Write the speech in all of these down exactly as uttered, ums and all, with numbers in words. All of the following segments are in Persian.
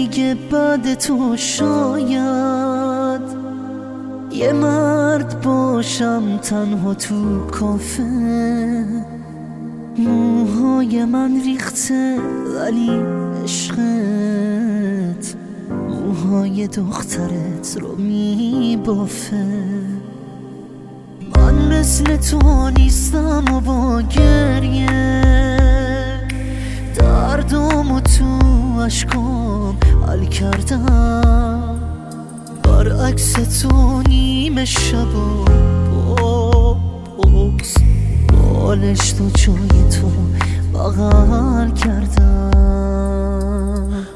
دیگه بعد تو شاید یه مرد باشم تنها تو کافه. موهای من ریخته ولی عشقت موهای دخترت رو میبافه. من مثل تو نیستم و با گریه دردم و تو عشقام حل کردم. برعکس تو نیمه شب و بغض بالش تو جای تو بغل کردم.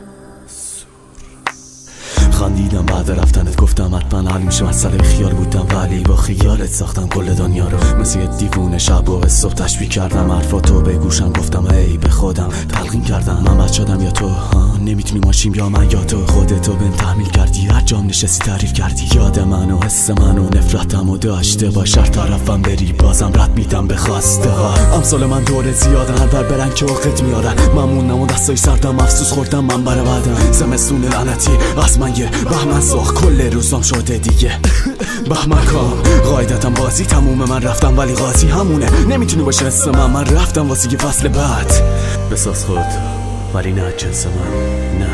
خندیدم بعد رفتنت گفتم حتما حل میشه مسئله. خیال بودم ولی با خیالت ساختم کل دنیا رو. مثل یه دیوونه شب و صبح تشبیه کردم حرفاتو به گوشم گفتم ای به خودم تلقین کردم. من بچه‌دم یا تو نمیتونی ماشیم یا من یا تو. خودتو بهم تحمیل کردی هر جام نشستی تعریف کردی. یاد من و حس من و نفرتم و داشته باش هر طرفم بری بازم رد میدم به خواسته ها. امثال من دور زیادن هر بر برن که وقت میارن. ممنونم و دستای سردم افسوس خوردم من بر بعدم. زمستون لعنتی از من یه بهمن ساخت کل روزام شده دیگه بهمن کام. قاعدتم بازی تمومه من رفتم ولی قاضی همونه. نمیتونی باشه حس من من رفتم واسه یه فصل بعد. بساز خود ولی نه جنس من نه.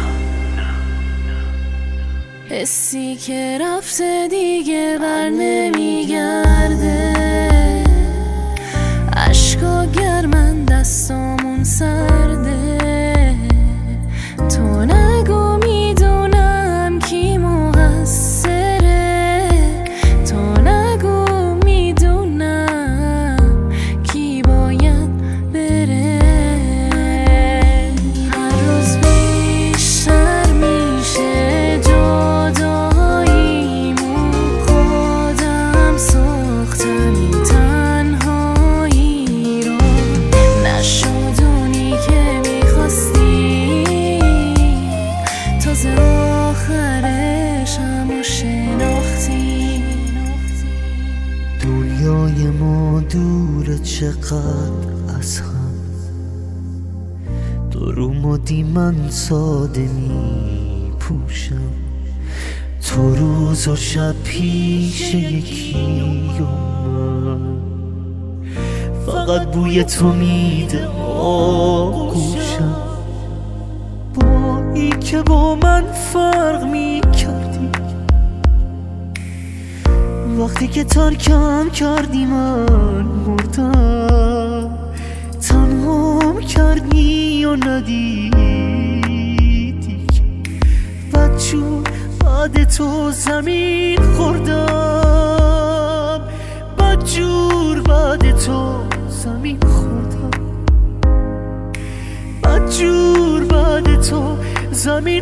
حسی که رفته دیگه بر نمیگرده. عشقا گرمن دستامون سرده. تو نگو میدونم کی مقصره. تو نگو میدونم کی باید بره. هر روز بیشتر میشه جداییمون. خودم ساختم این تنهایی رو. نشد اونی که میخواستی تازه آخرش همو شناختی. دنیای ما دوره چقدر از هم. تو رو مدی من ساده می پوشم. تو روز و شب پیش یکی و من. فقط بوی تو میده آغوشم. با ای که با من فرق میکردی وقتی که ترکم کردی من مردم. تنهام کردی و ندیدی بدجور بعد تو زمین خوردم. بدجور بعد تو زمین خوردم. بدجور بعد تو زمین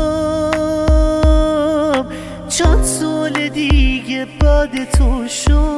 خوردم. چند سال دیگه بعد تو شد